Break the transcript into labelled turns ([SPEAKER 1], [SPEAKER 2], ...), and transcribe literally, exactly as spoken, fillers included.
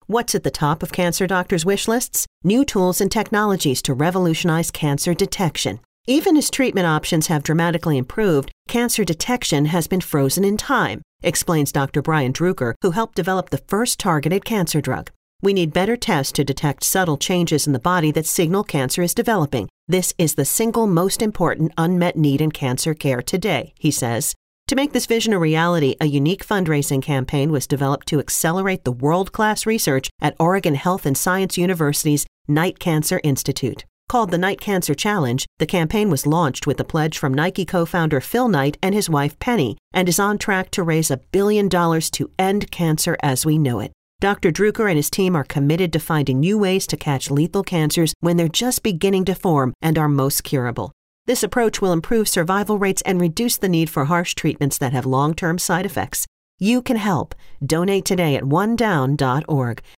[SPEAKER 1] What's at the top of cancer doctors' wish lists? New tools and technologies to revolutionize cancer detection. Even as treatment options have dramatically improved, cancer detection has been frozen in time, explains Doctor Brian Druker, who helped develop the first targeted cancer drug. We need better tests to detect subtle changes in the body that signal cancer is developing. This is the single most important unmet need in cancer care today, he says. To make this vision a reality, a unique fundraising campaign was developed to accelerate the world-class research at Oregon Health and Science University's Knight Cancer Institute. Called the Knight Cancer Challenge, the campaign was launched with a pledge from Nike co-founder Phil Knight and his wife Penny, and is on track to raise a billion dollars to end cancer as we know it. Doctor Druker and his team are committed to finding new ways to catch lethal cancers when they're just beginning to form and are most curable. This approach will improve survival rates and reduce the need for harsh treatments that have long-term side effects. You can help. Donate today at one down dot org.